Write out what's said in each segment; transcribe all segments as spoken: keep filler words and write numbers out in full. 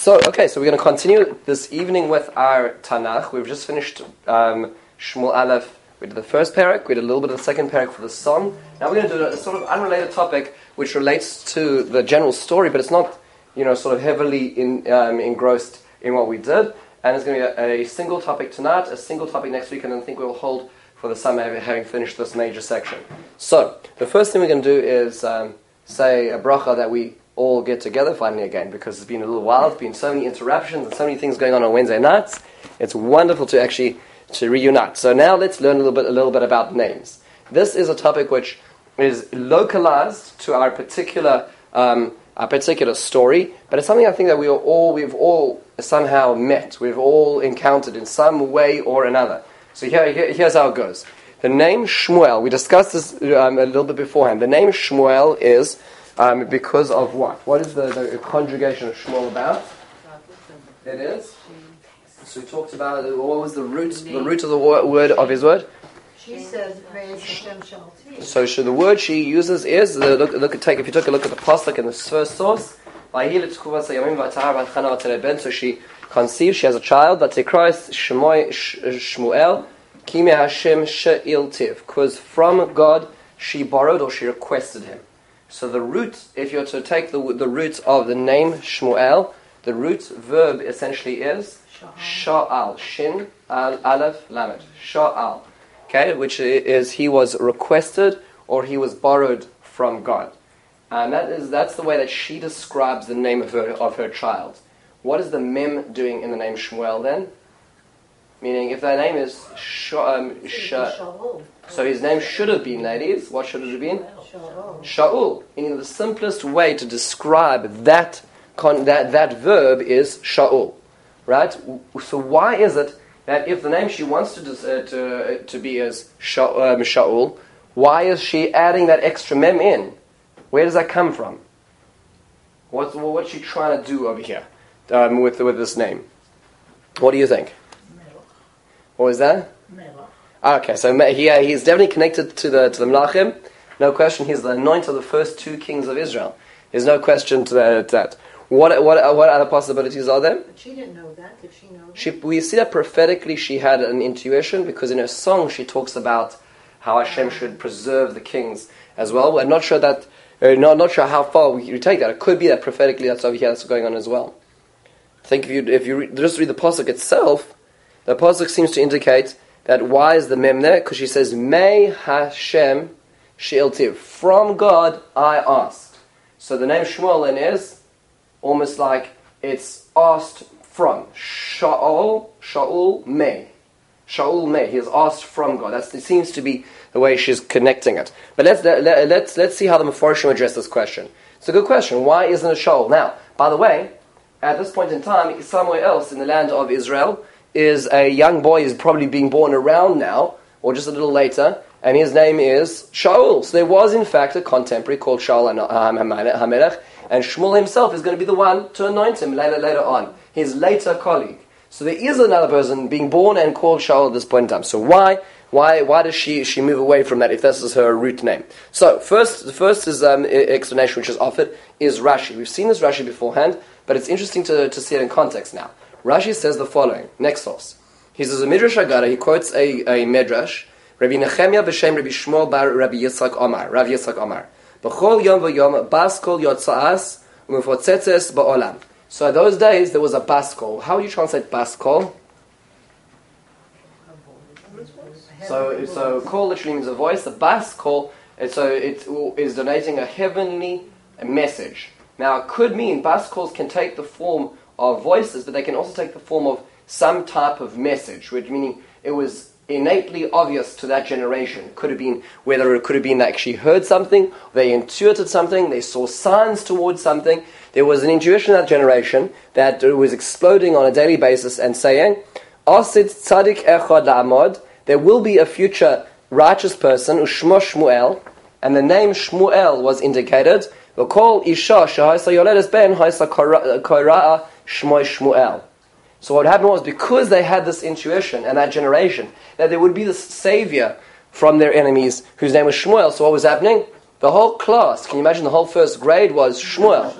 So, okay, so we're going to continue this evening with our Tanakh. We've just finished um, Shmuel Aleph. We did the first parak, we did a little bit of the second parak for the song. Now we're going to do a sort of unrelated topic which relates to the general story, but it's not, you know, sort of heavily in, um, engrossed in what we did. And it's going to be a, a single topic tonight, a single topic next week, and then I think we'll hold for the summer having finished this major section. So, the first thing we're going to do is um, say a bracha that we all get together finally again, because it's been a little while, it's been so many interruptions and so many things going on on Wednesday nights. It's wonderful to actually to reunite. So now let's learn a little bit a little bit about names. This is a topic which is localized to our particular um, our particular story, but it's something I think that we are all we've all somehow met, we've all encountered in some way or another. So here, here here's how it goes. The name Shmuel, we discussed this um, a little bit beforehand. The name Shmuel is Um, because of what? What is the, the conjugation of Shmuel about? It is. So we talked about what was the root, the root of the word of his word. She says, Hashem shall teach. So, so the word she uses is the, look. Look, take if you took a look at the pasuk in the first source. So she conceives. She has a child. But they Christ Shmuel Kime Hashem She'il Tiv, because from God she borrowed or she requested him. So the root, if you're to take the the root of the name Shmuel, the root verb essentially is Sha'al, Shin, Al, Aleph, Lamed. Sha'al, okay, which is he was requested or he was borrowed from God. And that is that's the way that she describes the name of her of her child. What is the mem doing in the name Shmuel then? Meaning, if their name is Sh- um, Sh- so his name should have been, ladies, what should it have been? Sha'ul. Meaning the simplest way to describe that con- that that verb is Sha'ul, right? So why is it that if the name she wants to dis- uh, to uh, to be is Sha- um, Sha'ul, why is she adding that extra mem in? Where does that come from? What's what's she trying to do over here um, with with this name? What do you think? What was that? Okay, so he, uh, he's definitely connected to the to the Melachim. No question, he's the anointed of the first two kings of Israel. There's no question to that. To that. What what what other possibilities are there? But she didn't know that. Did she know that? She, we see that prophetically she had an intuition, because in her song she talks about how Hashem should preserve the kings as well. I'm not sure that, uh, not not sure how far we take that. It could be that prophetically that's over here that's going on as well. I think if you if you re- just read the pasuk itself. The pasuk seems to indicate that why is the mem there? Because she says, May Hashem She'il Tiv. From God I asked. So the name Shmuel then is almost like it's asked from. Sha'ul, Sha'ul May. Sha'ul May. He has asked from God. That's, it seems to be the way she's connecting it. But let's let, let's let's see how the Mefarshim address this question. It's a good question. Why isn't it Sha'ul? Now, by the way, at this point in time, somewhere else in the land of Israel, is a young boy is probably being born around now, or just a little later, and his name is Shaul. So there was in fact a contemporary called Shaul HaMelech, and Shmuel himself is going to be the one to anoint him later later on, his later colleague. So there is another person being born and called Shaul at this point in time. So why why why does she she move away from that if this is her root name? So first the first is um, explanation which is offered is Rashi. We've seen this Rashi beforehand, but it's interesting to, to see it in context now. Rashi says the following, next source. He says, a Midrash Agada, he quotes a, a Midrash, Rabbi Nechemia b'shem Rabbi Shmuel bar Rabbi Yitzchak Omar, Rav Yitzchak Omar. B'chol yom v'yom, bas kol yotza'as, u'mefotzetzes ba'olam. So in those days, there was a bas kol. How would you translate bas kol? So, so kol literally means a voice. The bas kol, so it is denoting a heavenly message. Now, it could mean bas kols can take the form of voices, but they can also take the form of some type of message, which meaning it was innately obvious to that generation. It could have been, whether it could have been they actually heard something, they intuited something, they saw signs towards something. There was an intuition in that generation that was exploding on a daily basis and saying, Asid tzadik echad la'amod, there will be a future righteous person, ushmo Shmuel, and the name Shmuel was indicated. V'kol isha shehaysa yoledes ben haysa kora'a Shmoy Shmuel. So what happened was, because they had this intuition and that generation that there would be this savior from their enemies whose name was Shmuel, so what was happening? The whole class, can you imagine the whole first grade was Shmuel,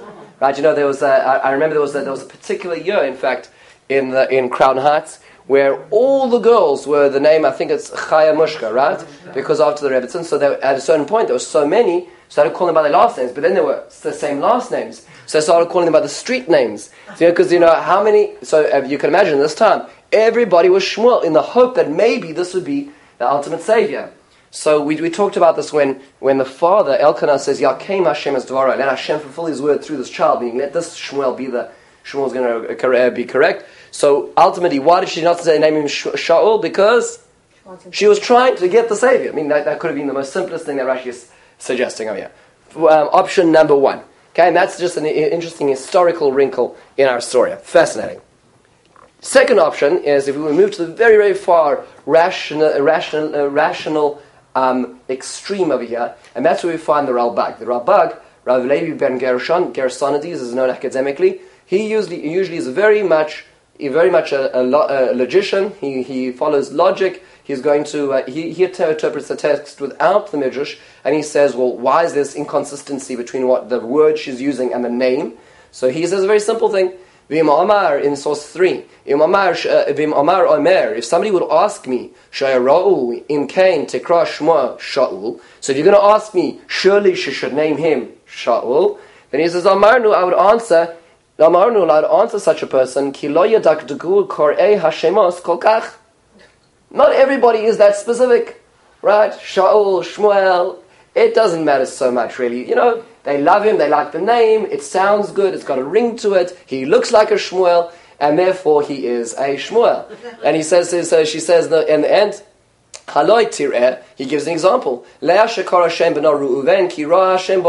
Right? You know, there was a, I, I remember there was a, there was a particular year, in fact, in the, in Crown Heights, where all the girls were the name, I think it's Chaya Mushka, right? Because after the Rebbetzin, so there, at a certain point there were so many, started calling them by their last names, but then there were the same last names. So I started calling them by the street names. So, because you know how many, so uh, you can imagine this time, everybody was Shmuel in the hope that maybe this would be the ultimate savior. So we we talked about this when, when the father, Elkanah, says, Yakem Hashem as Dvara, let Hashem fulfill his word through this child, meaning let this Shmuel be the, Shmuel's going to be correct. So ultimately, why did she not say name him Shaul? Because she was trying to get the savior. I mean, that, that could have been the most simplest thing that Rashi is suggesting over here. Um, option number one. Okay, and that's just an interesting historical wrinkle in our story. Fascinating. Second option is if we would move to the very, very far rational, rational, uh, rational um, extreme over here, and that's where we find the Ralbag. The Ralbag, Rav Levi ben Gershon, Gersonides is known academically. He usually usually is very much, very much a, a, a logician. He he follows logic. He's going to uh, he he interprets the text without the midrash, and he says, well, why is this inconsistency between what the word she's using and the name? So he says a very simple thing. V'im Amar in source three. V'im Amar V'im Amar Omer. If somebody would ask me, Shayarau in Cain Tekra Shmuel Shaul. So if you're going to ask me, surely she should name him Shaul. Then he says, Amarnu, I would answer. Amarnu, I would answer such a person. Ki lo yadak degul korei hashemos kolkach. Not everybody is that specific, right? Shaul, Shmuel. It doesn't matter so much, really. You know, they love him, they like the name, it sounds good, it's got a ring to it, he looks like a Shmuel, and therefore he is a Shmuel. And he says, so she says in the end, Haloi tireh, he gives an example. Leah shekar Hashem b'no Reuven, ki ra Hashem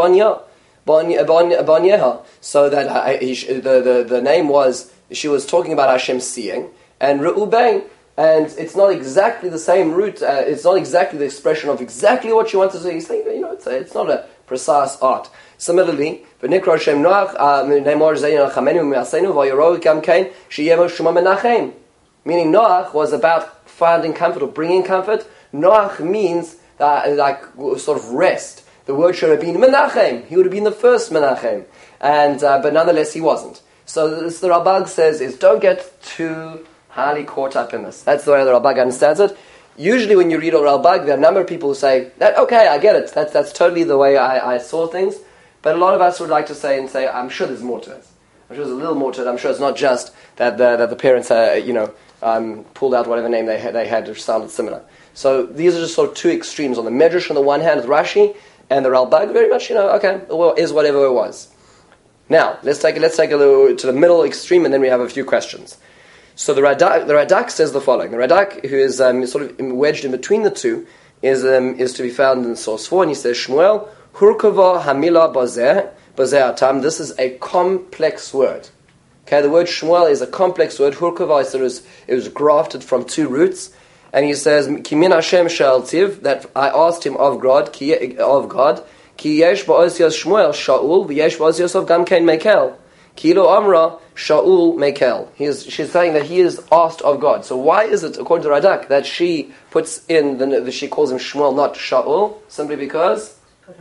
bonyeha. So that uh, he, the, the, the name was, she was talking about Hashem seeing, and Reuven, and it's not exactly the same root, uh, it's not exactly the expression of exactly what she wanted to say. He's saying, you know, it's, a, it's not a precise art. Similarly, v'nikra Shem Noach, nemor zeyin al-chamenu mi'asenu v'yoroi kam kain sheyemo shema menachem. Meaning Noach was about finding comfort or bringing comfort. Noach means uh, like sort of rest. The word should have been menachem. He would have been the first menachem. And, uh, but nonetheless he wasn't. So this, the Ralbag says is don't get too highly caught up in this. That's the way the Ralbag understands it. Usually when you read a Ralbag, there are a number of people who say, that, okay, I get it, that's, that's totally the way I, I saw things, but a lot of us would like to say and say, I'm sure there's more to it. I'm sure there's a little more to it. I'm sure it's not just that the, that the parents, uh, you know, um, pulled out whatever name they had, they had which sounded similar. So these are just sort of two extremes. On the Medrash on the one hand with Rashi, and the Ralbag very much, you know, okay, well, is whatever it was. Now, let's take, let's take a little to the middle extreme, and then we have a few questions. So the Radak, the Radak says the following. The Radak, who is um, sort of wedged in between the two, is um, is to be found in source four, and he says, Shmuel, Hurkava Hamila Bazeh, Bazeh Atam. This is a complex word. Okay, the word Shmuel is a complex word. Hurkava, so it was, it was grafted from two roots. And he says, Kimin Hashem Shaltiv, that I asked him of God, ki, of God, Ki yesh ba'osyos Shmuel Shaul, v'yesh ba'osyos of Gamkein Mekel. Kilo Amra Shaul Mekel. He is, she's saying that he is asked of God. So why is it, according to Radak, that she puts in, the, the she calls him Shmuel, not Shaul? Simply because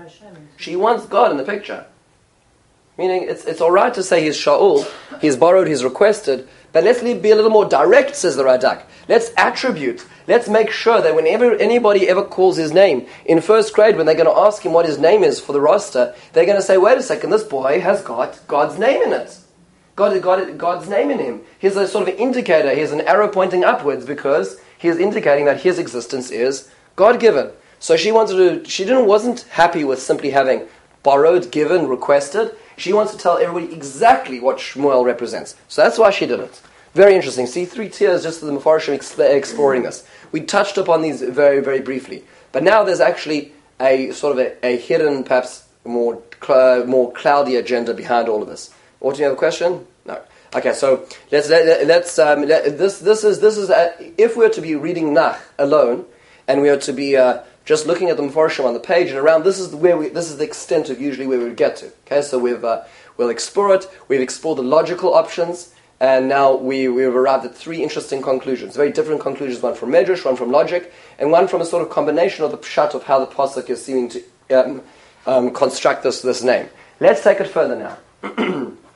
she wants God in the picture. Meaning, it's it's all right to say he's Shaul, he's borrowed, he's requested, but let's be a little more direct, says the Radak. Let's attribute, let's make sure that whenever anybody ever calls his name, in first grade, when they're going to ask him what his name is for the roster, they're going to say, wait a second, this boy has got God's name in it. God has got God's name in him. Here's a sort of an indicator, here's an arrow pointing upwards, because he is indicating that his existence is God-given. So she wanted to, she didn't, wasn't happy with simply having borrowed, given, requested. She wants to tell everybody exactly what Shmuel represents. So that's why she did it. Very interesting. See, three tiers just to the Mefarshim exploring this. We touched upon these very, very briefly. But now there's actually a sort of a, a hidden, perhaps more cl- more cloudy agenda behind all of this. Or do you have a question? No. Okay, so let's let, let's um, let, this this is this is a, if we were to be reading Nach alone, and we are to be uh, just looking at the Mefarshim on the page and around, this is where we this is the extent of usually where we would get to. Okay, so we've uh, we'll explore it. We've explored the logical options. And now we, we've arrived at three interesting conclusions. Very different conclusions, one from Medrash, one from logic, and one from a sort of combination of the pshat of how the pasuk is seeming to um, um, construct this, this name. Let's take it further now.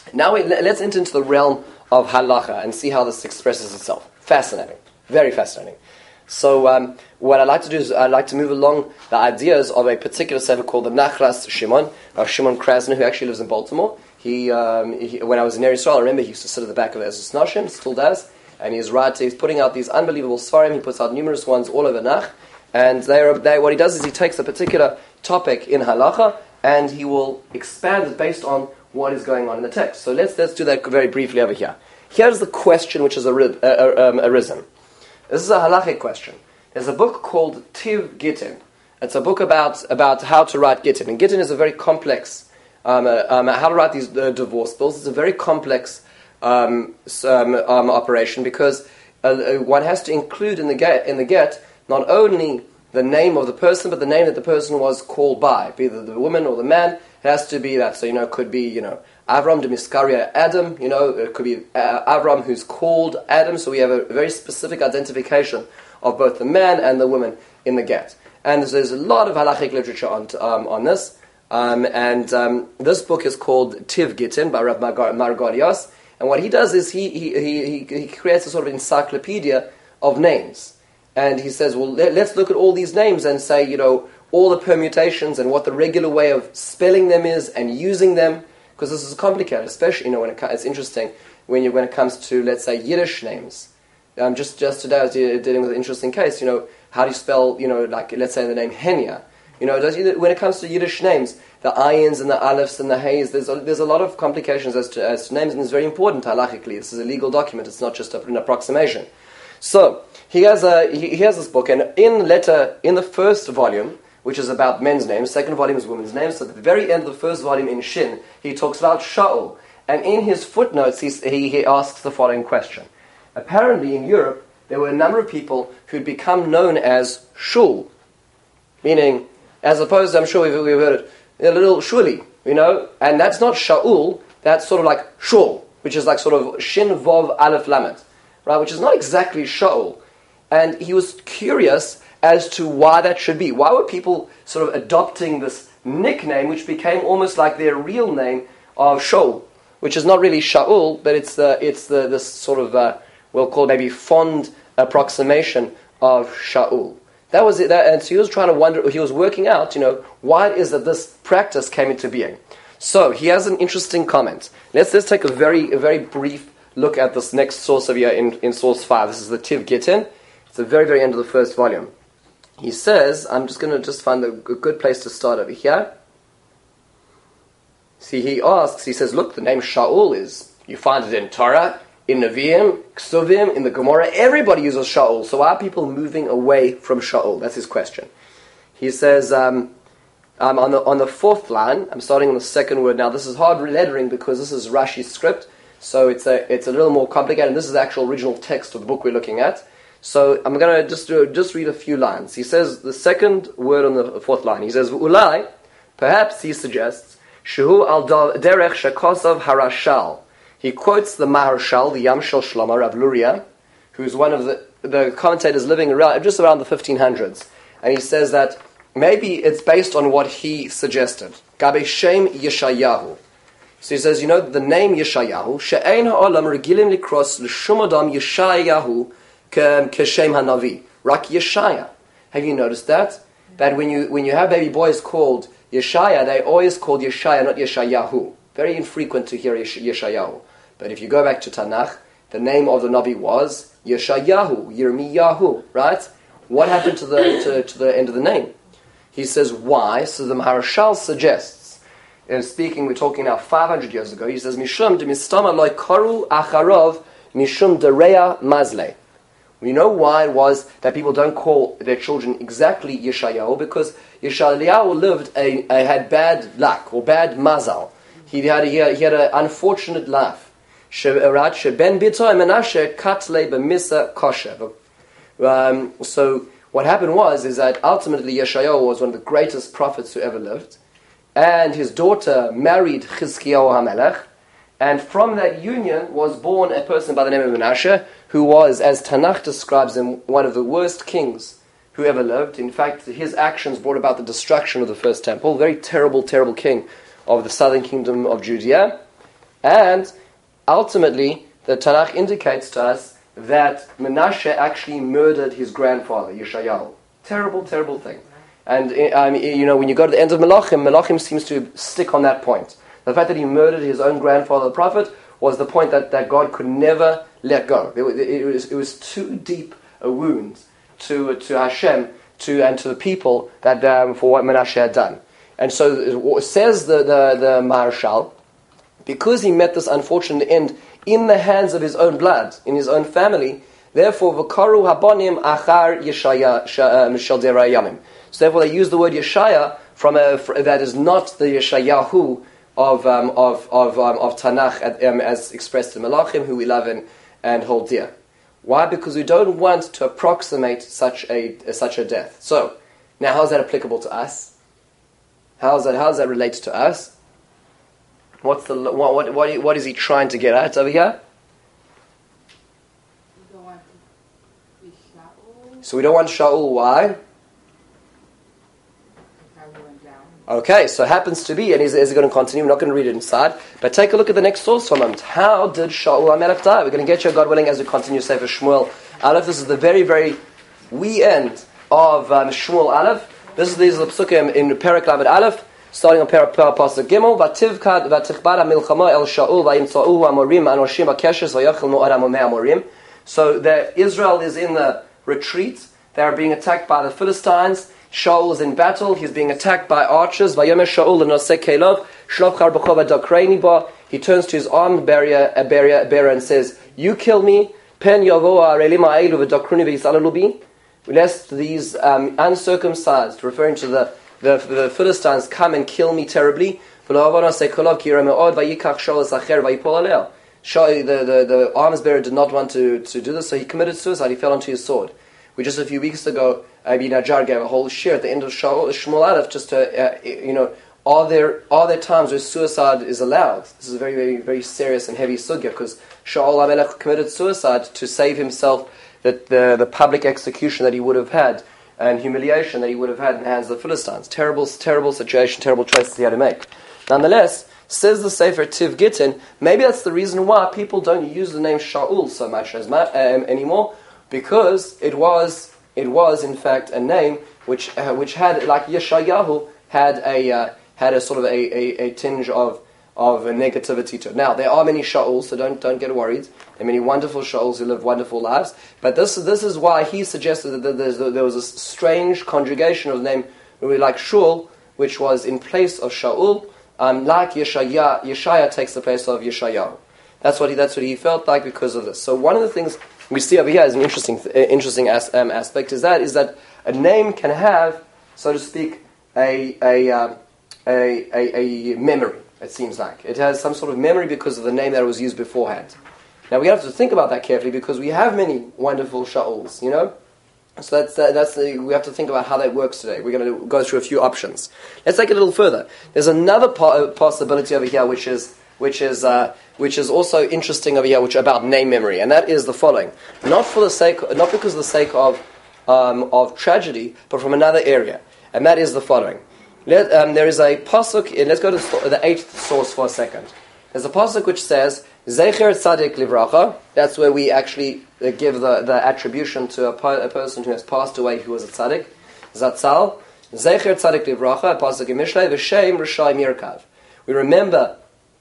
Now we, let's enter into the realm of halacha and see how this expresses itself. Fascinating. Very fascinating. So um, what I'd like to do is I'd like to move along the ideas of a particular sefer called the Nachras Shimon, of Shimon Krasner, who actually lives in Baltimore. He, um, he when I was in Eretz Yisrael, I remember he used to sit at the back of Ezras Nashim, still does, and he's right. He's putting out these unbelievable svarim. He puts out numerous ones all over Nach, and they are they, what he does is he takes a particular topic in halacha and he will expand it based on what is going on in the text. So let's let's do that very briefly over here. Here's the question which has ari- uh, uh, um, arisen. This is a halachic question. There's a book called Tiv Gittin. It's a book about about how to write Gittin, and Gittin is a very complex. Um, uh, um, how to write these uh, divorce bills. It's a very complex um, um, um, operation because uh, uh, one has to include in the get in the get not only the name of the person, but the name that the person was called by, be it the woman or the man. It has to be that. So you know, it could be you know Avram de Miskaria Adam. You know, it could be uh, Avram who's called Adam. So we have a very specific identification of both the man and the woman in the get. And there's, there's a lot of halachic literature on um, on this. Um, and um, this book is called Tiv Gittin by Rav Margolios. And what he does is he, he, he, he creates a sort of encyclopedia of names. And he says, well, let, let's look at all these names and say, you know, all the permutations and what the regular way of spelling them is and using them. Because this is complicated, especially, you know, when it, it's interesting when, you, when it comes to, let's say, Yiddish names. Um, just, just today I was dealing with an interesting case, you know, how do you spell, you know, like, let's say the name Henya. You know, when it comes to Yiddish names, the ayins and the alifs and the hays, there's a, there's a lot of complications as to, as to names, and it's very important halachically. This is a legal document; it's not just a, an approximation. So he has a he, he has this book, and in letter in the first volume, which is about men's names, second volume is women's names. So at the very end of the first volume in Shin, he talks about Shaul, and in his footnotes, he he, he asks the following question: apparently, in Europe, there were a number of people who'd become known as Shul, meaning, as opposed to, I'm sure we've, we've heard it, a little shuli, you know, and that's not Shaul, that's sort of like Shul, which is like sort of Shin Vov Aleph Lamed, right, which is not exactly Shaul. And he was curious as to why that should be. Why were people sort of adopting this nickname, which became almost like their real name of Shaul, which is not really Shaul, but it's the it's the this sort of, uh, we'll call it maybe fond approximation of Shaul. That was it, that, and so he was trying to wonder, he was working out, you know, why it is that this practice came into being. So he has an interesting comment. Let's let's take a very a very brief look at this next source of here in, in source five. This is the Tiv Gittin. It's the very very end of the first volume. He says, I'm just going to just find a, a good place to start over here. See, he asks, he says, look, the name Shaul is, you find it in Torah, in Nevi'im, Ksuvim, in the Gemara, everybody uses Shaul. So why are people moving away from Shaul? That's his question. He says, um, um, on the on the fourth line, I'm starting on the second word now. This is hard lettering because this is Rashi's script, so it's a it's a little more complicated. And this is the actual original text of the book we're looking at. So I'm going to just do, just read a few lines. He says the second word on the fourth line. He says, "Ulai," perhaps he suggests, "Shehu al derech shekosav harashal." He quotes the Maharshal, the Yamshel Shlomo, Rav Luria, who's one of the, the commentators living around, just around the fifteen hundreds. And he says that maybe it's based on what he suggested. Gabe Shem Yeshayahu. So he says, you know, the name Yeshayahu, She'ein ha'olam regilim likros l'shum adam Yeshayahu k'shem ha'navi. Rak Yeshaya. Have you noticed that? That when you when you have baby boys called Yeshaya, they always called Yeshaya, not Yeshayahu. Very infrequent to hear Yesh- Yeshayahu. But if you go back to Tanakh, the name of the Navi was Yeshayahu, Yirmiyahu, right? What happened to the to, to the end of the name? He says, why? So the Maharshal suggests, in speaking, we're talking now five hundred years ago, he says, Mishum de mistama loy karu acharov mishum de rea mazle. We know why it was that people don't call their children exactly Yeshayahu, because Yeshayahu lived, a, a, had bad luck, or bad mazal. He had, he had, he had an unfortunate life. Um, so what happened was is that ultimately Yeshayahu was one of the greatest prophets who ever lived, and his daughter married Chizkiyahu HaMelech, and from that union was born a person by the name of Menashe, who was, as Tanakh describes him, one of the worst kings who ever lived. In fact, his actions brought about the destruction of the first temple. Very terrible, terrible king of the southern kingdom of Judea. And ultimately, the Tanakh indicates to us that Menashe actually murdered his grandfather, Yeshayahu. Terrible, terrible thing. And um, you know, when you go to the end of Melachim, Melachim seems to stick on that point. The fact that he murdered his own grandfather, the prophet, was the point that, that God could never let go. It, it, was, it was too deep a wound to to Hashem to and to the people that um, for what Menashe had done. And so says the, the, the Maharshal, because he met this unfortunate end in the hands of his own blood, in his own family, therefore, v'karu habonim achar Yeshaya mishal derayamim. So therefore, they use the word Yeshaya from a that is not the Yeshayahu of um, of of um, of Tanakh um, as expressed in Melachim, who we love and, and hold dear. Why? Because we don't want to approximate such a uh, such a death. So now, how is that applicable to us? How is that? How does that relate to us? What's the what what what, what is he trying to get at over here? We don't want to be Shaul. So we don't want Shaul. Why? Okay, so it happens to be, and he's, he's going to continue, we're not going to read it inside, but take a look at the next source for a moment. How did Shaul HaMelech die? We're going to get you, God willing, as we continue Sefer Shmuel Aleph. This is the very, very wee end of um, Shmuel Aleph. This is these psukim in Perek Lamed Aleph, starting on Perek Pasuk Gimel. Vativkad vatichbad hamilchama el Shaul vayimtza'uhu amorim anoshim akeshes vayachil mo'ad amomei amorim. So the, Israel is in the retreat. They are being attacked by the Philistines. Shaul is in battle. He's being attacked by archers. Vayomer Shaul l'noseh kelov shlov char b'chova dakreini ba. He turns to his armed bearer, a bearer, a bearer and says, "You kill me. Pen yavo ha'arelim ha'elu v'dakruni v'yisalalu bi." Lest these um, uncircumcised, referring to the, the the Philistines, come and kill me terribly. Shaul, the, the, the arms bearer did not want to, to do this, so he committed suicide. He fell onto his sword. We just a few weeks ago, Abi Najjar gave a whole shir at the end of Shaul, Shmuel Aleph, just to, uh, you know, are there are there times where suicide is allowed? This is a very, very, very serious and heavy sugya, because Shaul HaMelech committed suicide to save himself that the, the public execution that he would have had and humiliation that he would have had in the hands of the Philistines. Terrible, terrible situation, terrible choices he had to make. Nonetheless, says the Sefer Tiv Gittin, maybe that's the reason why people don't use the name Shaul so much as um, anymore, because it was it was in fact a name which uh, which had, like Yeshayahu, had a uh, had a sort of a, a, a tinge of of negativity to it. Now there are many Shauls, so don't don't get worried. There are many wonderful Shauls who live wonderful lives, but this this is why he suggested that there, there was a strange conjugation of the name, like Shul, which was in place of Shaul. Um, like Yeshaya, Yeshaya takes the place of Yeshayahu. That's what he. That's what he felt like because of this. So one of the things we see over here as an interesting, uh, interesting as, um, aspect is that is that a name can have, so to speak, a a, um, a a a memory. It seems like it has some sort of memory because of the name that was used beforehand. Now we have to think about that carefully because we have many wonderful Shauls, you know. So that's uh, that's the, we have to think about how that works today. We're going to go through a few options. Let's take it a little further. There's another po- possibility over here, which is which is uh, which is also interesting over here, which about name memory, and that is the following: not for the sake, not because of the sake of um, of tragedy, but from another area, and that is the following. Let, um, there is a pasuk. Let's go to the eighth source for a second. There's a pasuk which says, Zecher Tzadik Livracha. That's where we actually uh, give the, the attribution to a, po- a person who has passed away who was a tzaddik. Zatzal. Zecher Tzadik Livracha, a pasuk in Mishlei, V'shem Rishai Mirkav. We remember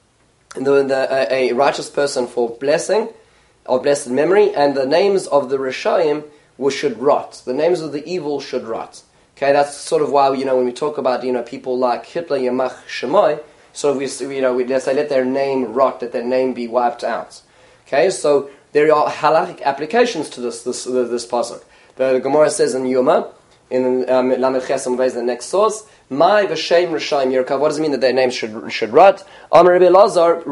the, the, a, a righteous person for blessing, or blessed memory, and the names of the Rishayim should rot. The names of the evil should rot. Okay, that's sort of why, you know, when we talk about, you know, people like Hitler, Yamach Shemoy, so we, you know, we say let their name rot, let their name be wiped out. Okay, so there are halachic applications to this this this pasuk. The Gemara says in Yoma, in um, Lamed Chesam, the next source, my v'shem rishayim yirkav. What does it mean that their names should should rot? Amar Rebbe Lazar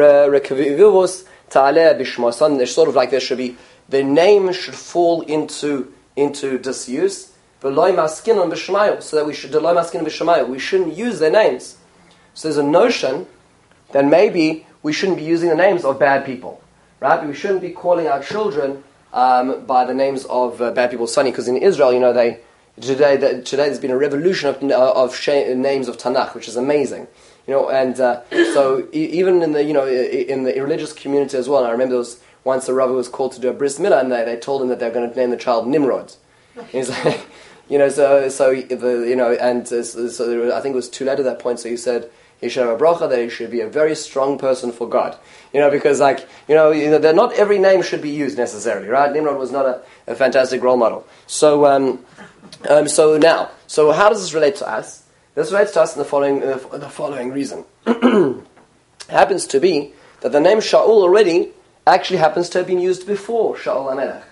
rekavivus ta'aleh bishmasan. There's sort of like there should be their name should fall into into disuse. V'loy maskinun b'shemayu, so that we should v'loy maskinun b'shemayu. We shouldn't use their names. So there's a notion that maybe we shouldn't be using the names of bad people, right? We shouldn't be calling our children um, by the names of uh, bad people. It's funny because in Israel, you know, they today the, today there's been a revolution of uh, of sh- names of Tanakh, which is amazing. You know, and uh, so e- even in the you know in the religious community as well. And I remember there was once a rabbi was called to do a bris milah, and they, they told him that they were going to name the child Nimrod. And he's like, you know, so so the you know, and uh, so, so I think it was too late at that point. So he said he should have a bracha that he should be a very strong person for God. You know, because like you know, you know, that not every name should be used necessarily, right? Nimrod was not a, a fantastic role model. So um, um, so now, so how does this relate to us? This relates to us in the following uh, the following reason. Happens to be that the name Shaul already actually happens to have been used before Shaul HaMelech.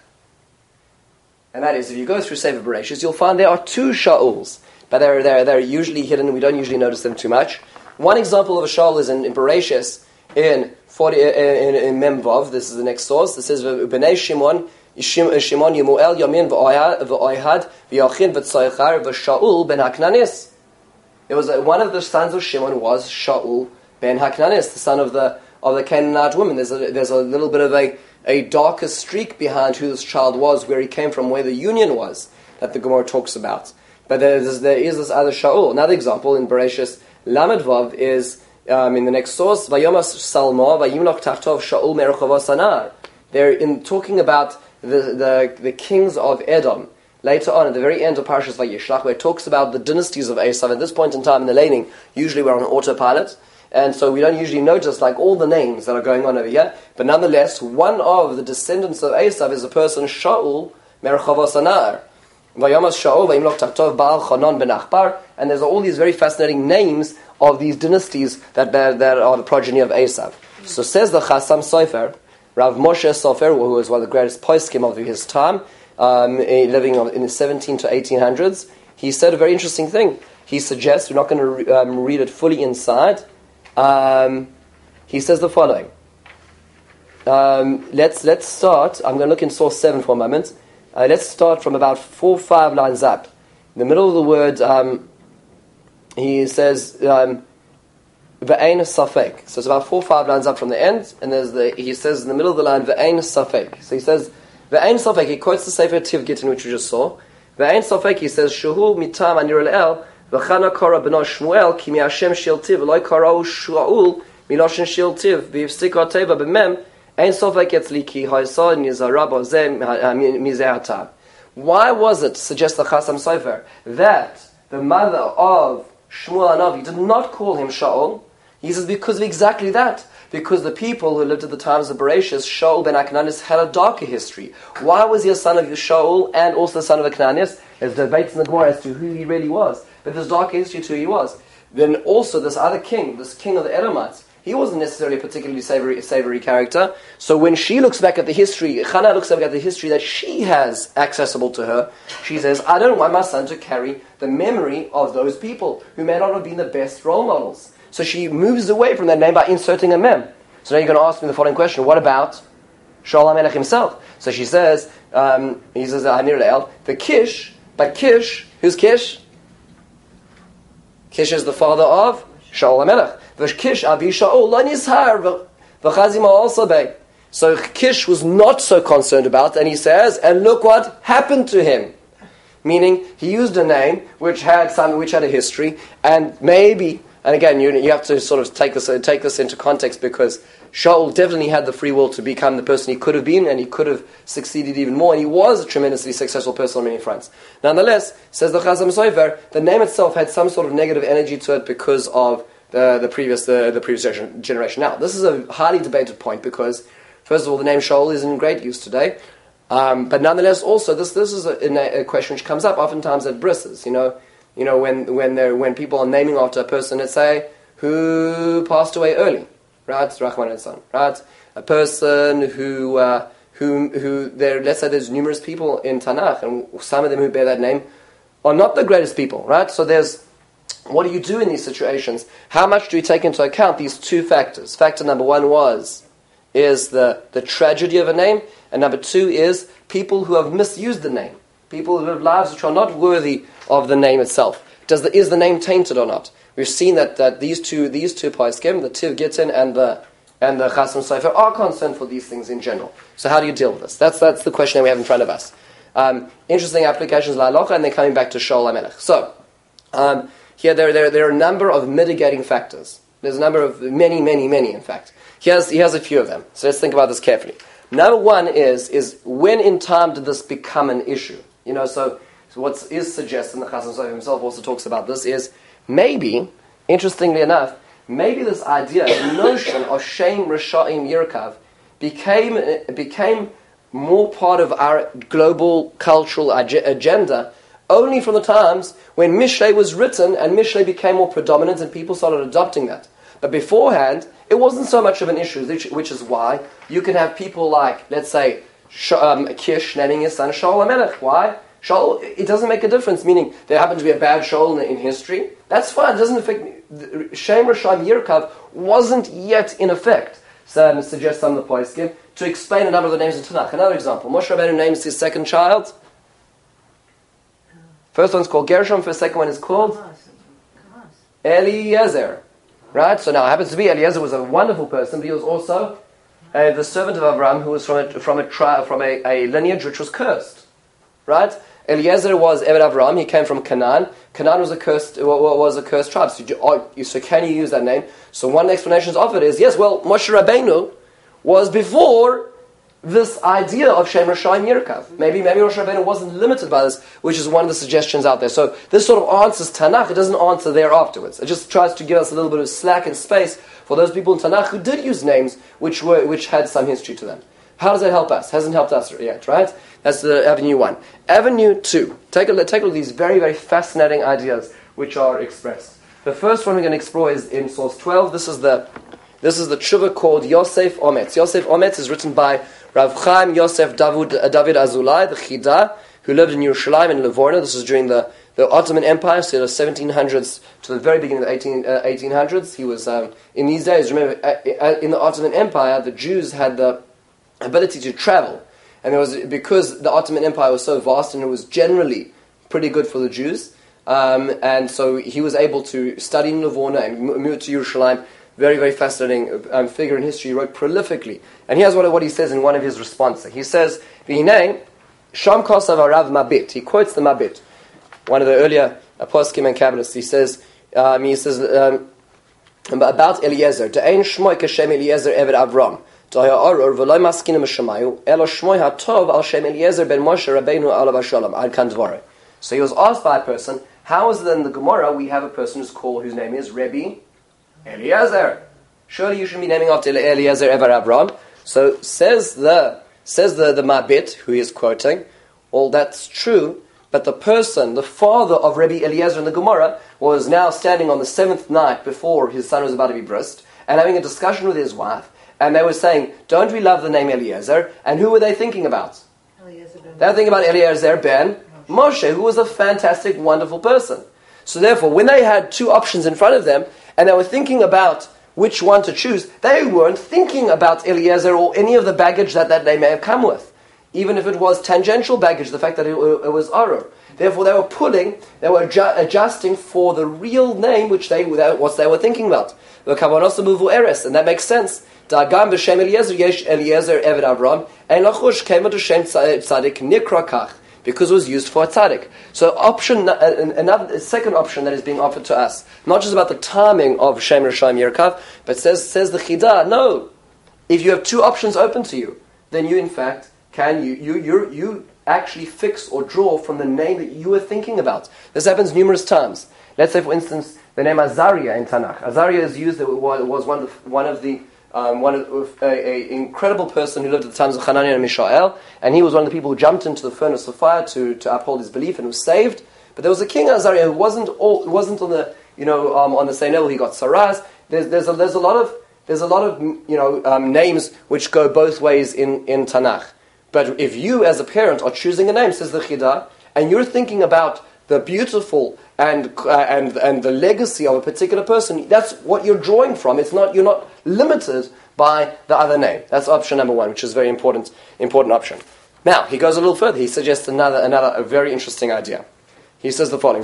And that is, if you go through Sefer Bereshis, you'll find there are two Shauls, but they're, they're, they're usually hidden, we don't usually notice them too much. One example of a Shaul is in, in Bereshis, in, forty, in, in Mem Vav, this is the next source, this says, B'nei Shimon, Shimon Yemuel, Yamin v'Oihad, v'Yachin v'Tzoichar, v'Shaul ben Haknanis. There was a, one of the sons of Shimon was Shaul ben Haknanis, the son of the of the Canaanite woman. There's a, there's a little bit of a, a darker streak behind who this child was, where he came from, where the union was, that the Gemara talks about. But there is, there is this other Shaul. Another example in Bereshis Lamed Vav is um, in the next source, Vayomas Salma Vayimloch Tachtov Shaul Merechava Sanar. They're in talking about the, the the kings of Edom. Later on, at the very end of Parashas Vayishlach, where it talks about the dynasties of Esav. At this point in time in the laning, usually we're on autopilot, and so we don't usually notice like all the names that are going on over here. But nonetheless, one of the descendants of Esav is a person, Shaul Merechava Sanar. Vayamas Shaul Vayimloch Tachtov Baal Chanan ben Achbar, and there's all these very fascinating names of these dynasties that, that, that are the progeny of Esav. So says the Chasam Sofer, Rav Moshe Sofer, who was one of the greatest poskim of his time, Um, living in the seventeen to eighteen hundreds, he said a very interesting thing. He suggests, we're not going to re- um, read it fully inside, um, he says the following. Um, let's let's start, I'm going to look in source seven for a moment. Uh, let's start from about four or five lines up. In the middle of the word, um, he says, um, V'ein safek. So it's about four or five lines up from the end, and there's the he says in the middle of the line, V'ein safek. So he says, Ve'ein safek, he quotes the Sefer Tiv Gittin, which we just saw. Ve'ein safek, he says, Shuhu mitam anir el, v'chana kara b'no Shmuel, ki mi Hashem shil tiv, v'loi karau Shaul, miloshen shil tiv, v'yifstika teva b'mem, ein safek etzli ki ha'isa nizara b'zeh mizeh hatam. Why was it, suggests the Chasam Sofer, that the mother of Shmuel HaNavi did not call him Shaul? He says, because of exactly that. Because the people who lived at the times of Bereshis, Shaul ben Aknanis, had a darker history. Why was he a son of Shaul and also the son of Aknanis? There's debates in the Gemara as to who he really was. But there's darker history to who he was. Then also this other king, this king of the Edomites, he wasn't necessarily a particularly savory, savory character. So when she looks back at the history, Chana looks back at the history that she has accessible to her, she says, I don't want my son to carry the memory of those people who may not have been the best role models. So she moves away from that name by inserting a mem. So now you're going to ask me the following question: what about Shaul HaMelech himself? So she says, um, he says, "Hanir le'el the Kish," but Kish, who's Kish? Kish is the father of Shaul HaMelech. Kish avi Shaul lo nizhar v'chazima also bei. So Kish was not so concerned about, and he says, and look what happened to him. Meaning, he used a name which had some, which had a history, and maybe. And again, you you have to sort of take this uh, take this into context, because Shaul definitely had the free will to become the person he could have been, and he could have succeeded even more, and he was a tremendously successful person on many fronts. Nonetheless, says the Chasam Sofer, the name itself had some sort of negative energy to it because of the the previous the, the previous generation. Now, this is a highly debated point, because first of all, the name Shaul is in great use today, um, but nonetheless, also this this is a, a question which comes up oftentimes at brisses, you know. You know, when when they when people are naming after a person, let's say, who passed away early, right? Rahman and son, right? A person who uh, who who there. Let's say there's numerous people in Tanakh, and some of them who bear that name are not the greatest people, right? So there's, what do you do in these situations? How much do we take into account these two factors? Factor number one was is the the tragedy of a name, and number two is people who have misused the name. People who live lives which are not worthy of the name itself. Does the, is the name tainted or not? We've seen that, that these two these two poskim, the Tiv Gittin and the and the Chasam Sofer, are concerned for these things in general. So how do you deal with this? That's that's the question that we have in front of us. Um, interesting applications la halacha, and then coming back to Shaul HaMelech. So um, here there, there, there are a number of mitigating factors. There's a number of, many, many, many, in fact. He has, he has a few of them. So let's think about this carefully. Number one is, is when in time did this become an issue? You know, so, so what is suggested, and the Chasam Sofer himself also talks about this, is maybe, interestingly enough, maybe this idea, the notion of Shem Risha'im Yirkav became, became more part of our global cultural ag- agenda only from the times when Mishlei was written and Mishlei became more predominant and people started adopting that. But beforehand, it wasn't so much of an issue, which, which is why you can have people like, let's say, Sh- um, Kish naming his son Shaul HaMelech. Why? Shaul, it doesn't make a difference, meaning there happened to be a bad Shaul in, in history. That's fine, it doesn't affect me. Shem Risham Yirkav wasn't yet in effect. So I suggest some of the poskim to explain a number of the names in Tanakh. Another example, Moshe Rabbeinu names his second child. First one's called Gershom, the second one is called Eliezer. Right? So now it happens to be Eliezer was a wonderful person, but he was also uh, the servant of Abraham who was from a, from a, tri- from a, a lineage which was cursed. Right? Eliezer was Eved Abraham, he came from Canaan. Canaan was a cursed was a cursed tribe. So, you, so can you use that name? So one explanation is offered is, yes, well, Moshe Rabbeinu was before this idea of Shem Rishayim Yirkav. Maybe maybe Moshe Rabbeinu wasn't limited by this, which is one of the suggestions out there. So this sort of answers Tanakh, it doesn't answer there afterwards. It just tries to give us a little bit of slack and space for those people in Tanakh who did use names which were which had some history to them. How does that help us? Hasn't helped us yet, right? That's the avenue one. Avenue two. Take a look, take a look at these very, very fascinating ideas which are expressed. The first one we're going to explore is in source twelve. This is the this is the tshuva called Yosef Ometz. Yosef Ometz is written by Rav Chaim Yosef David, uh, David Azulai, the Chida, who lived in Yerushalayim in Livorno. This was during the, the Ottoman Empire, so the seventeen hundreds to the very beginning of the eighteen, uh, eighteen hundreds. He was, um, in these days, remember, uh, in the Ottoman Empire, the Jews had the ability to travel. And there was, because the Ottoman Empire was so vast and it was generally pretty good for the Jews, um, and so he was able to study in Livorno and move to Yerushalayim. Very, very fascinating um, figure in history. He wrote prolifically. And here's what, what he says in one of his responses. He says, V'hinei, Sham Kosav Arav Mabit. He quotes the Mabit, one of the earlier poskim and Kabbalists. He says, um, he says um, about Eliezer, De'ein Shmoy Kashem Eliezer Eved Avram. Da'ya Aror V'loi Maskinim Shemayu Elo Shmoy HaTov Al Shem Eliezer Ben Moshe Rabbeinu Alav HaShalom Ad Kan Dvoreh. So he was asked by a person, how is it in the Gemara we have a person who's called, whose name is Rebbe Eliezer? Surely you should be naming after Eliezer Eved Avram. So says the says the, the Mabit, who he is quoting, well, that's true, but the person, the father of Rebbe Eliezer in the Gemara, was now standing on the seventh night before his son was about to be brised, and having a discussion with his wife, and they were saying, don't we love the name Eliezer? And who were they thinking about? Eliezer ben They were thinking about Eliezer ben Moshe, who was a fantastic, wonderful person. So therefore, when they had two options in front of them, and they were thinking about which one to choose, they weren't thinking about Eliezer or any of the baggage that that name may have come with. Even if it was tangential baggage, the fact that it, it was Arur. Therefore, they were pulling, they were adju- adjusting for the real name which they, what they were thinking about. And that makes sense. Dagam b'shem Eliezer yesh Eliezer Eved Avram, and lachush came to Shem Tzadik Nikra Kach, because it was used for a tzaddik. So option, another second option that is being offered to us, not just about the timing of Shem Rishayim Yirkav, but says says the Chida, no, if you have two options open to you, then you in fact can you you you you actually fix or draw from the name that you were thinking about. This happens numerous times. Let's say, for instance, the name Azariah in Tanakh. Azariah is used. It was one of one of the Um, one of a, a incredible person who lived at the times of Hananiah and Mishael, and he was one of the people who jumped into the furnace of fire to, to uphold his belief and was saved. But there was a king Azariah who wasn't all wasn't on the you know um, on the same level. He got Saraz. There's there's a, there's a lot of there's a lot of you know um, names which go both ways in, in Tanakh. But if you as a parent are choosing a name, says the Chida, and you're thinking about the beautiful and uh, and and the legacy of a particular person, that's what you're drawing from. It's not you're not limited by the other name. That's option number one, which is a very important important option. Now he goes a little further. He suggests another another a very interesting idea. He says the following: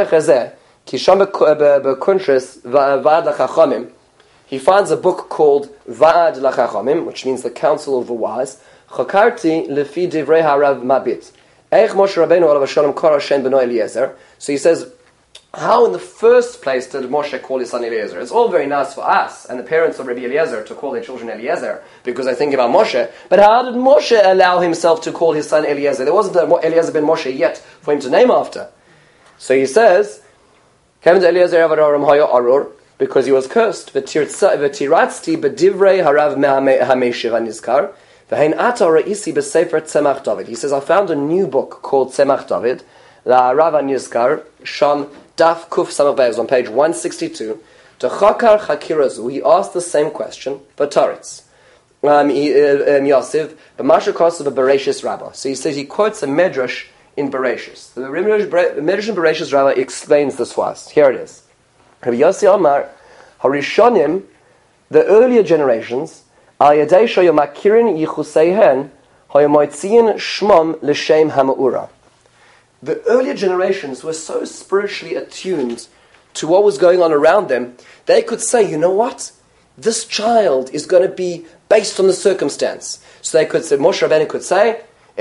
he finds a book called Va'ad Lachachamim, which means the Council of the Wise. Chakarti lefi divrei harav mabit. So he says, how in the first place did Moshe call his son Eliezer? It's all very nice for us and the parents of Rabbi Eliezer to call their children Eliezer because they think about Moshe. But how did Moshe allow himself to call his son Eliezer? There wasn't a Eliezer ben Moshe yet for him to name after. So he says, came to Eliezer Arur because he was cursed. V'tiratzti b'divrei harav ha'meshir hanizkar v'hein ata ra'isi b'sefer Tzemach David. He says, I found a new book called Tzemach David, La Rav hanizkar, Sham Daf Kuf Samach Beis on page one sixty-two. To Chakar Chakirazu, he asked the same question, but Taritz. Um, Yosef, b'masha kosav b'Bereshis Rabbah. So he says he quotes a medrash in Bereshis. The medrash in Bereshis Rabbah explains this for us. Here it is. Rabbi Yossi Amar, Harishonim, the earlier generations, al yadei shoyamakirin yichuseihen, hoyamoitziin shmom l'shem ha'ma'ura. The earlier generations were so spiritually attuned to what was going on around them, they could say, you know what? This child is going to be based on the circumstance. So they could say, Moshe Rabbeinu could say,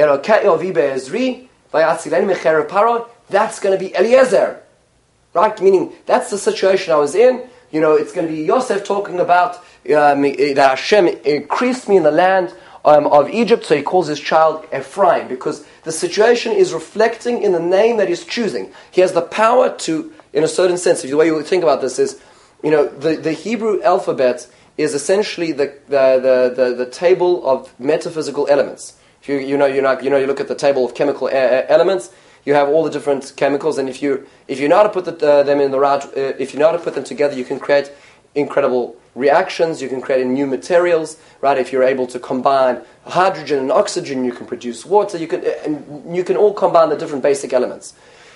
that's going to be Eliezer. Right? Meaning, that's the situation I was in. You know, it's going to be Yosef talking about um, that Hashem increased me in the land um, of Egypt, so he calls his child Ephraim, because the situation is reflecting in the name that he's choosing. He has the power to, in a certain sense, the way you think about this is, you know, the, the Hebrew alphabet is essentially the the, the, the, the table of metaphysical elements. If you you know you know you know you look at the table of chemical a- elements, you have all the different chemicals, and if you if you know how to put the, uh, them in the right, uh, if you know how to put them together, you can create incredible reactions. You can create new materials, right? If you're able to combine hydrogen and oxygen, you can produce water. You can and you can all combine the different basic elements.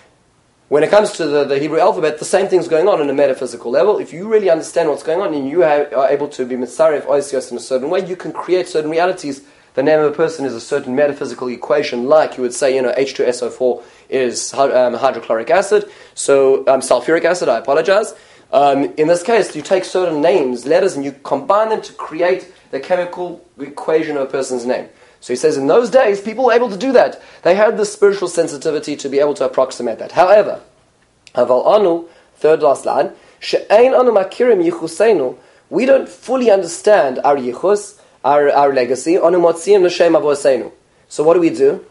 When it comes to the, the Hebrew alphabet, the same thing's going on on a metaphysical level. If you really understand what's going on and you have, are able to be mitzaref oisios in a certain way, you can create certain realities. The name of a person is a certain metaphysical equation, like you would say, you know, H two S O four is um, hydrochloric acid, so um, sulfuric acid, I apologize. Um, in this case, you take certain names, letters, and you combine them to create the chemical equation of a person's name. So he says in those days, people were able to do that. They had the spiritual sensitivity to be able to approximate that. However, Aval anu, third last line, she'ein anu makirim yichuseinu, we don't fully understand our yichus, our, our legacy, anu motziim l'shem avoseinu. So what do we do?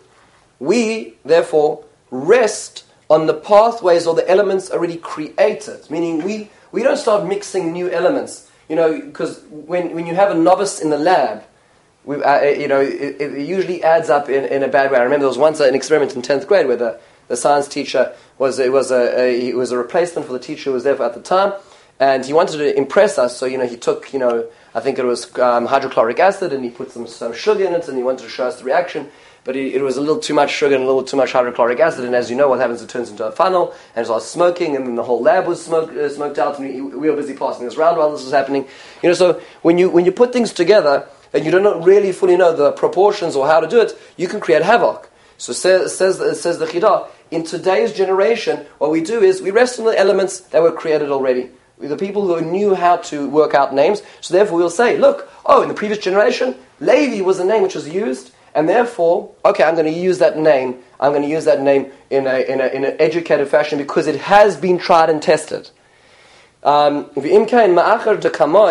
We, therefore, rest on the pathways or the elements already created. Meaning we, we don't start mixing new elements. You know, because when, when you have a novice in the lab, We, uh, you know, it, it usually adds up in, in a bad way. I remember there was once an experiment in tenth grade where the, the science teacher was it was a, a he was a replacement for the teacher who was there for, at the time, and he wanted to impress us. So you know, he took you know I think it was um, hydrochloric acid and he put some, some sugar in it and he wanted to show us the reaction. But it, it was a little too much sugar and a little too much hydrochloric acid, and as you know, what happens? It turns into a funnel and it starts smoking, and then the whole lab was smoke, uh, smoked out, and we, we were busy passing this round while this was happening. You know, so when you when you put things together and you don't really fully know the proportions or how to do it, you can create havoc. So says says, says the Chidah, in today's generation, what we do is we rest on the elements that were created already. We're the people who knew how to work out names, so therefore we'll say, look, oh, in the previous generation, Levi was a name which was used, and therefore, okay, I'm going to use that name, I'm going to use that name in a in, a, in an educated fashion because it has been tried and tested. Um, so meaning, Moshe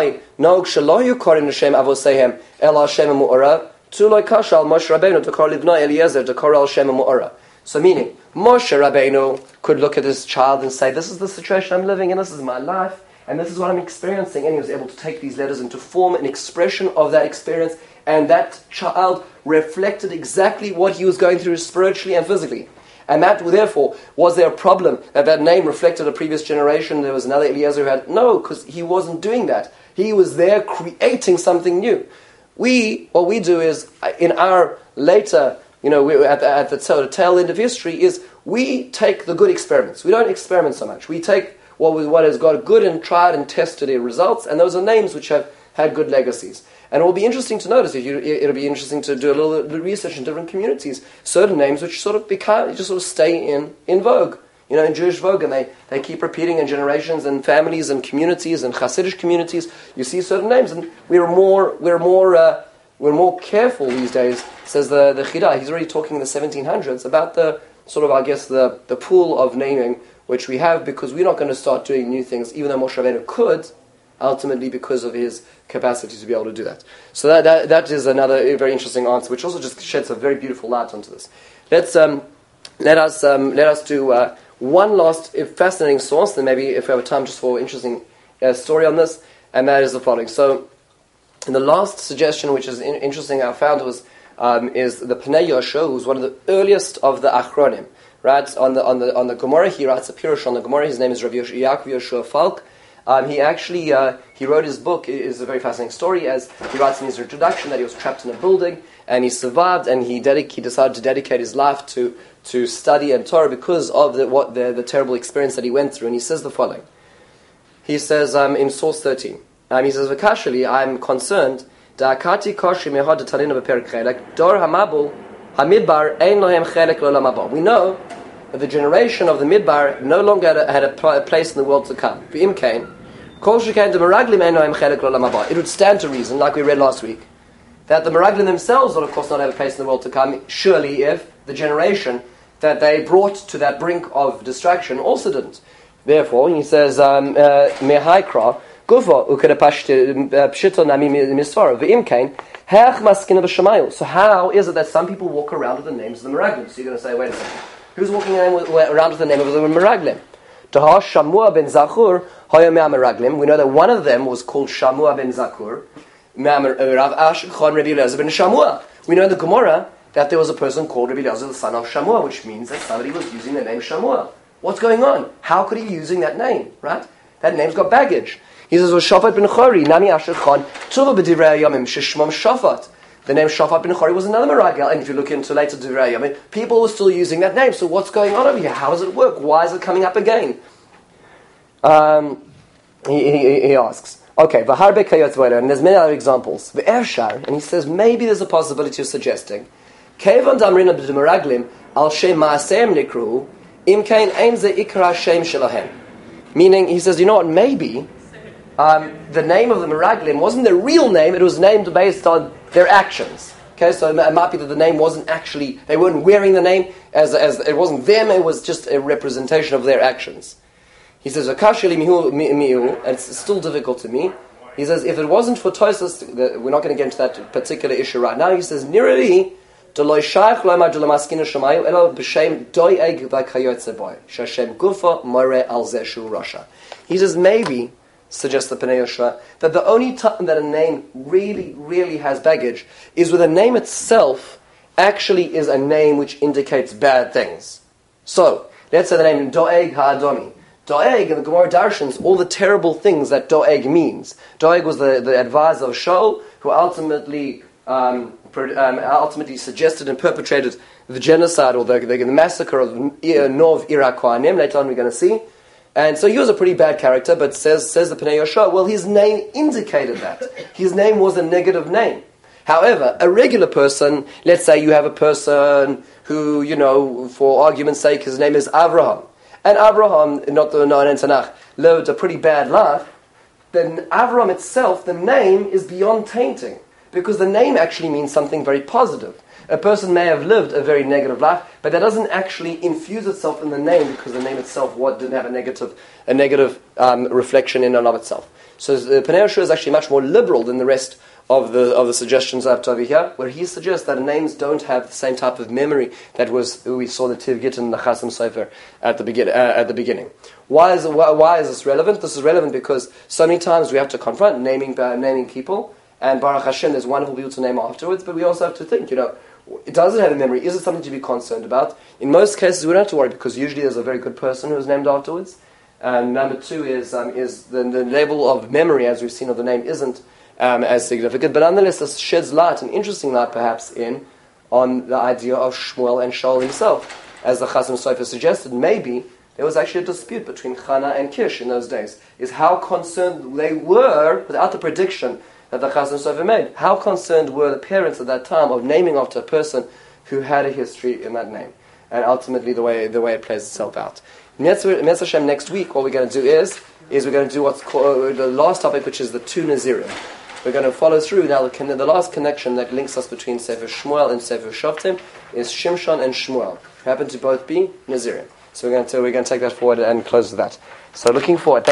Rabbeinu could look at his child and say, this is the situation I'm living in, this is my life, and this is what I'm experiencing, and he was able to take these letters and to form an expression of that experience, and that child reflected exactly what he was going through spiritually and physically. And that, therefore, was there a problem that that name reflected a previous generation? There was another Eliezer who had... No, because he wasn't doing that. He was there creating something new. We, what we do is, in our later, you know, we, at, the, at the, sort of tail end of history, is we take the good experiments. We don't experiment so much. We take what, we, what has got good and tried and tested results, and those are names which have had good legacies. And it will be interesting to notice, if you, it'll be interesting to do a little bit of research in different communities, certain names which sort of become, just sort of stay in, in vogue, you know, in Jewish vogue, and they, they keep repeating in generations and families and communities and Hasidic communities. You see certain names, and we're more, we're more, uh, we're more careful these days, says the, the Chidah. He's already talking in the seventeen hundreds about the, sort of, I guess, the, the pool of naming, which we have because we're not going to start doing new things, even though Moshe Rabbeinu could, ultimately because of his capacity to be able to do that. So that that, that is another very interesting answer, which also just sheds a very beautiful light onto this. Let's um, let us um, let us do uh, one last fascinating source, then maybe if we have time just for an interesting uh, story on this, and that is the following. So, in the last suggestion, which is in- interesting, I found was um, is the Pnei Yoshua, who's one of the earliest of the Achronim. Right on the on the on the Gemara, he writes a pirush on the Gemara. His name is Rabbi Yaakov Yoshua Falk. Um, he actually uh, he wrote his book. It is a very fascinating story, as he writes in his introduction that he was trapped in a building and he survived, and he dedic- he decided to dedicate his life to to study and Torah because of the what the, the terrible experience that he went through. And he says the following. He says um, in source thirteen. Um, he says, "V'kashali, I'm concerned. Da'akati koshi mehad tanina beperik chelek dor hamabul hamidbar ein lohem chelek lo lamabah." We know that the generation of the Midbar no longer had a, had a, pl- a place in the world to come. V'im kain, kol shekain de meraglim ein lohem chelek lo lamabah. It would stand to reason, like we read last week, that the meraglim themselves will of course not have a place in the world to come. Surely, if the generation that they brought to that brink of destruction also didn't. Therefore, he says, "Mehaikra." Um, uh, So how is it that some people walk around with the names of the Meraglim? So you're going to say, wait a second, who's walking around with the name of the Meraglim? Shamua ben Zakur, Meraglim. We know that one of them was called Shamua ben Zakur. We know in the Gemara that there was a person called Rabbi Eliezer, the son of Shamua, which means that somebody was using the name Shamua. What's going on? How could he be using that name? Right? That name's got baggage. He says, "Well, Shafat ben Chori, Nami Asher Khan, Tuva b'divrei Yamim, Shishmam Shafat." The name Shafat ben Chori was another Meragel, and if you look into later Divrei Yamim, people were still using that name. So what's going on over here? How does it work? Why is it coming up again? Um, he, he, he asks. Okay, v'harbe kayot v'oler, and there's many other examples. V'ershar, and he says maybe there's a possibility of suggesting Kevan damrina b'demeraglim al shem ma'aseim nikru im kain ein ze ikra shem shelahem. Meaning, he says, you know what? Maybe. Um, the name of the Meraglim wasn't their real name, it was named based on their actions. Okay, so it might be that the name wasn't actually, they weren't wearing the name, as as it wasn't them, it was just a representation of their actions. He says, "Akashili mihu mihu," and it's still difficult to me. He says, if it wasn't for Tosas, we're not going to get into that particular issue right now. He says, Nirali, Deloy Shaykh Lomar Delamaskina Shamayu, Elo B'Shem Doi Eg V'Kayotze Boy, Shashem Gufa More Al Zeshu Rasha. He says, maybe, suggests the Pnei Yoshua, that the only time that a name really, really has baggage is when the name itself actually is a name which indicates bad things. So, let's say the name Doeg Ha'adomi. Doeg, in the Gemara Darshans, all the terrible things that Doeg means. Doeg was the, the advisor of Shaul, who ultimately um, per, um, ultimately suggested and perpetrated the genocide or the, the, the massacre of Nov Ira Kohanim. Later on we're going to see. And so he was a pretty bad character, but says says the Pnei Yoshua, well, his name indicated that. His name was a negative name. However, a regular person, let's say you have a person who, you know, for argument's sake, his name is Avraham. And Avraham, not the known in Tanakh, lived a pretty bad life. Then Avraham itself, the name, is beyond tainting. Because the name actually means something very positive. A person may have lived a very negative life, but that doesn't actually infuse itself in the name because the name itself what didn't have a negative a negative um, reflection in and of itself. So the Pnei Yoshua is actually much more liberal than the rest of the of the suggestions I have to over here, where he suggests that names don't have the same type of memory that was we saw the Tiv Gittin and the Chasam Sofer at the begin uh, at the beginning. Why is why, why is this relevant? This is relevant because so many times we have to confront naming uh, naming people, and Baruch Hashem, there's wonderful people to name afterwards, but we also have to think, you know, does it have a memory? Is it something to be concerned about? In most cases, we don't have to worry because usually there's a very good person who's named afterwards. And number two is um, is the, the level of memory, as we've seen, of the name isn't um, as significant. But nonetheless, this sheds light, an interesting light perhaps, in on the idea of Shmuel and Shaul himself. As the Chasam Sofer suggested, maybe there was actually a dispute between Chana and Kish in those days. Is how concerned they were, without the prediction that the Chasam Sofer made, how concerned were the parents at that time of naming after a person who had a history in that name, and ultimately the way the way it plays itself out. Mitzvah Hashem, next week, what we're going to do is is we're going to do what's called the last topic, which is the two Nazirim. We're going to follow through now. The, the last connection that links us between Sefer Shmuel and Sefer Shoftim is Shimshon and Shmuel, who happen to both be Nazirim. So we're going to we're going to take that forward and close with that. So looking forward.